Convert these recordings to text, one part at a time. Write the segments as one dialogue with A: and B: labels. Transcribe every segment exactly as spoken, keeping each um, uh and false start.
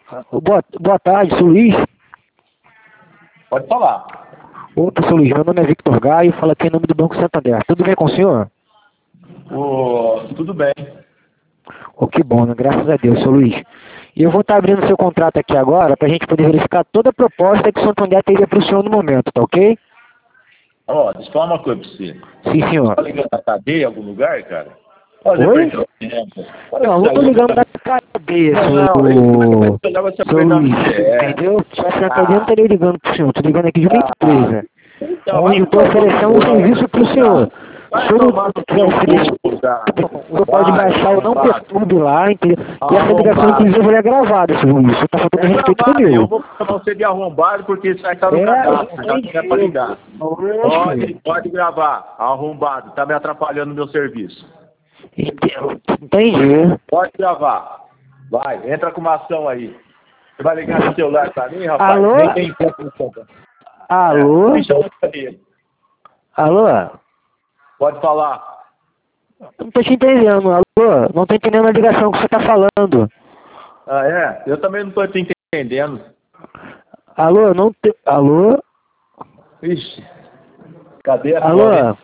A: Boa, boa tarde, seu Luiz.
B: Pode falar.
A: Opa, seu Luiz, meu nome é Victor Gaio, falo aqui em nome do Banco Santander. Tudo bem com o senhor?
B: O... Tudo bem.
A: Oh, que bom, né? Graças a Deus, seu Luiz. E eu vou estar abrindo seu contrato aqui agora para a gente poder verificar toda a proposta que o Santander teria para o senhor no momento, tá ok?
B: Ó, deixa eu falar uma coisa pra você.
A: Sim, senhor.
B: Tá ligando na cadeia em algum lugar, cara? Olha, eu
A: Oi?
B: perdi o tempo.
A: Não, não tô ligando da cadeia,
B: Não,
A: seu,
B: não, eu olhava essa
A: seu Luiz,
B: é.
A: entendeu? Se tivesse na cadeia, eu não estaria ligando pro senhor. Tô ligando aqui de uma
B: Ah,
A: empresa,
B: então,
A: onde eu tô oferecendo um serviço pro senhor.
B: Vai
A: Se o senhor
B: tomar
A: não
B: no
A: quiser
B: seu
A: serviço,
B: cu, cara.
A: o senhor pode
B: Vai,
A: baixar o Não
B: arrombado.
A: Perturbe lá, entendeu? E essa ligação,
B: Arrombado.
A: inclusive, ela é gravada, seu Luiz. O senhor tá faltando
B: É
A: respeito
B: gravado, eu
A: comigo.
B: vou chamar você de arrombado porque isso aí tá no
A: É,
B: cadastro, já
A: entendi.
B: não é pra ligar. Pode,
A: Oxe.
B: pode gravar, arrombado, tá me atrapalhando no meu serviço.
A: Entendi.
B: Pode gravar. Vai, entra com uma ação aí. Você vai ligar no celular pra mim, rapaz?
A: Alô?
B: Nem tem tempo no celular.
A: Alô?
B: É, chama aí.
A: Alô?
B: Pode falar.
A: Não tô te entendendo, alô? Não tô entendendo a ligação que você tá falando.
B: Ah, é? Eu também não tô te entendendo.
A: Alô, não te... Alô?
B: Ixi. Cadê a
A: Alô?
B: sua?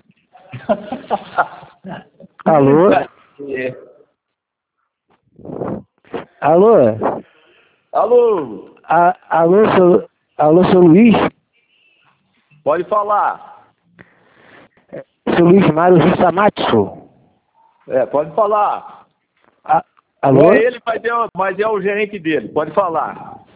A: Alô? Alô?
B: Alô?
A: A, alô, seu, alô, seu Luiz?
B: Pode falar.
A: Seu Luiz Mário Rissamatsu?
B: É, pode falar.
A: A,
B: Não
A: alô?
B: é ele, mas é, o- mas é o gerente dele. Pode falar.